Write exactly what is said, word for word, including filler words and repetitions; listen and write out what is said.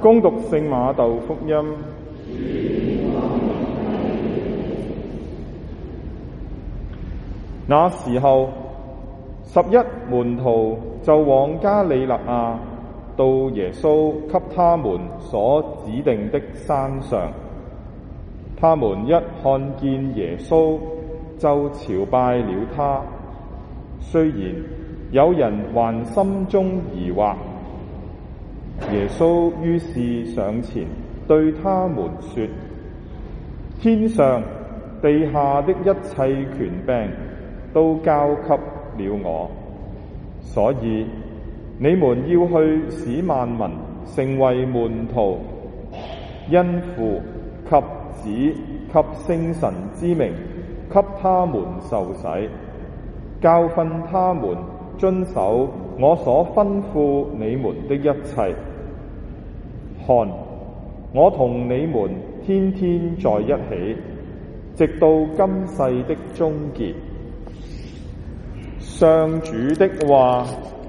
恭讀聖馬竇福音。那時候，十一門徒就往加里肋亞，到耶穌給他們所指定的山上。他們一看見耶穌，就朝拜了他。雖然有人還心中疑惑，耶穌於是上前對他們說：天上地下的一切權柄都交給了我，所以你們要去使萬民成為門徒，因父及子及聖神之名給他們受洗，教訓他們遵守我所吩咐你們的一切。看，我同你們天天在一起，直到今世的終結。上主的話。